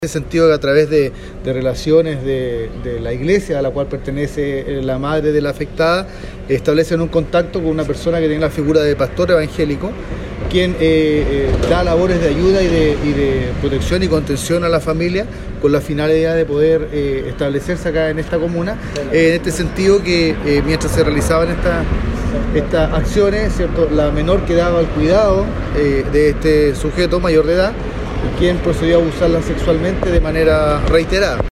En ese sentido, que a través de relaciones de la iglesia a la cual pertenece la madre de la afectada, establecen un contacto con una persona que tiene la figura de pastor evangélico, quien da labores de ayuda y de protección y contención a la familia con la finalidad de poder establecerse acá en esta comuna. En este sentido que mientras se realizaban estas acciones, ¿cierto?, la menor quedaba al cuidado de este sujeto mayor de edad, quien procedió a abusarla sexualmente de manera reiterada.